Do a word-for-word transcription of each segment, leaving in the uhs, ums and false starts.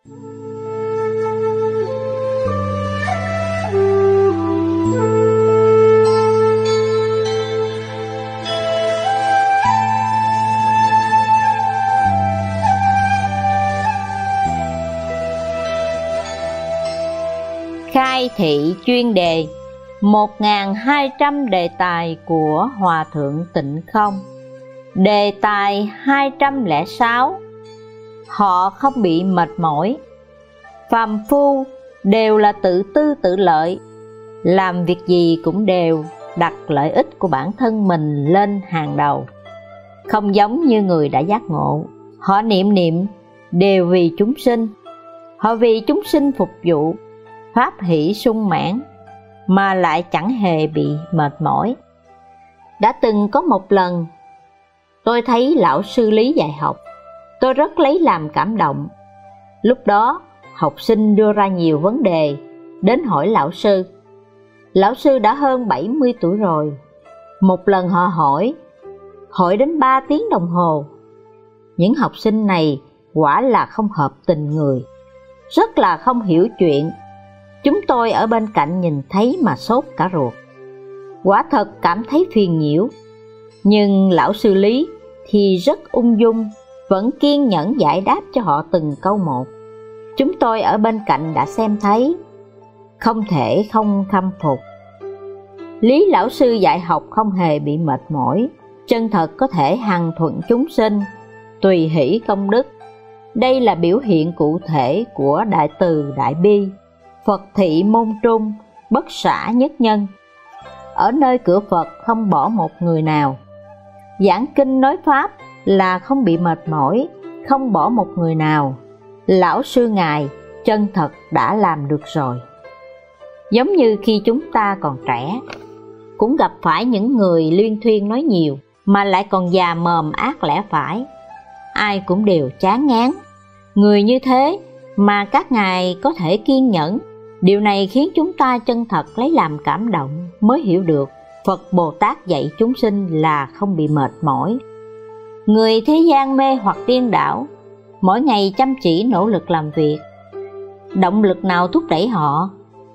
Khai thị chuyên đề một nghìn hai trăm đề tài của Hòa Thượng Tịnh Không. Đề tài hai trăm lẻ sáu: Họ không bị mệt mỏi. Phàm phu đều là tự tư tự lợi, làm việc gì cũng đều đặt lợi ích của bản thân mình lên hàng đầu. Không giống như người đã giác ngộ, họ niệm niệm đều vì chúng sinh, họ vì chúng sinh phục vụ, pháp hỷ sung mãn, mà lại chẳng hề bị mệt mỏi. Đã từng có một lần, tôi thấy lão sư Lý dạy học, tôi rất lấy làm cảm động. Lúc đó, học sinh đưa ra nhiều vấn đề, đến hỏi lão sư. Lão sư đã hơn bảy mươi tuổi rồi. Một lần họ hỏi, hỏi đến ba tiếng đồng hồ. Những học sinh này quả là không hợp tình người, rất là không hiểu chuyện. Chúng tôi ở bên cạnh nhìn thấy mà sốt cả ruột, quả thật cảm thấy phiền nhiễu. Nhưng lão sư Lý thì rất ung dung, vẫn kiên nhẫn giải đáp cho họ từng câu một. Chúng tôi ở bên cạnh đã xem thấy, không thể không khâm phục. Lý lão sư dạy học không hề bị mệt mỏi, chân thật có thể hằng thuận chúng sinh, tùy hỷ công đức. Đây là biểu hiện cụ thể của đại từ đại bi, Phật thị môn trung, bất xả nhất nhân. Ở nơi cửa Phật không bỏ một người nào. Giảng kinh nói pháp là không bị mệt mỏi, không bỏ một người nào. Lão sư ngài chân thật đã làm được rồi. Giống như khi chúng ta còn trẻ, cũng gặp phải những người luyên thuyên nói nhiều, mà lại còn già mồm ác lẽ phải, ai cũng đều chán ngán. Người như thế mà các ngài có thể kiên nhẫn, điều này khiến chúng ta chân thật lấy làm cảm động, mới hiểu được Phật Bồ Tát dạy chúng sinh là không bị mệt mỏi. Người thế gian mê hoặc điên đảo, mỗi ngày chăm chỉ nỗ lực làm việc. Động lực nào thúc đẩy họ?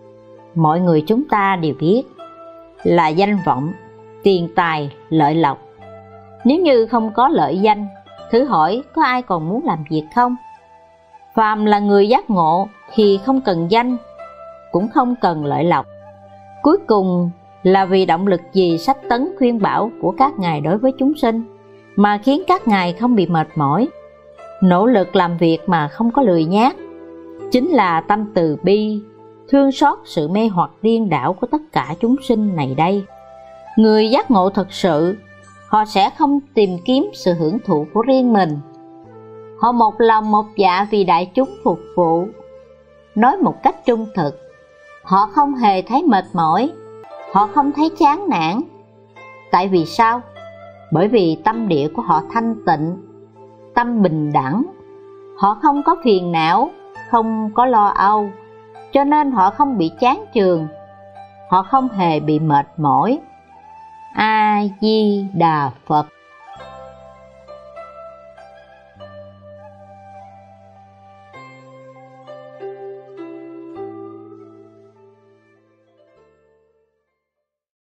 Mọi người chúng ta đều biết là danh vọng, tiền tài, lợi lộc. Nếu như không có lợi danh, thử hỏi có ai còn muốn làm việc không? Phàm là người giác ngộ thì không cần danh, cũng không cần lợi lộc. Cuối cùng là vì động lực gì sách tấn khuyên bảo của các ngài đối với chúng sinh mà khiến các ngài không bị mệt mỏi, nỗ lực làm việc mà không có lười nhác? Chính là tâm từ bi, thương xót sự mê hoặc điên đảo của tất cả chúng sinh này đây. Người giác ngộ thật sự, họ sẽ không tìm kiếm sự hưởng thụ của riêng mình. Họ một lòng một dạ vì đại chúng phục vụ. Nói một cách trung thực, họ không hề thấy mệt mỏi, họ không thấy chán nản. Tại vì sao? Bởi vì tâm địa của họ thanh tịnh, tâm bình đẳng. Họ không có phiền não, không có lo âu, cho nên họ không bị chán chường, họ không hề bị mệt mỏi. A Di Đà Phật.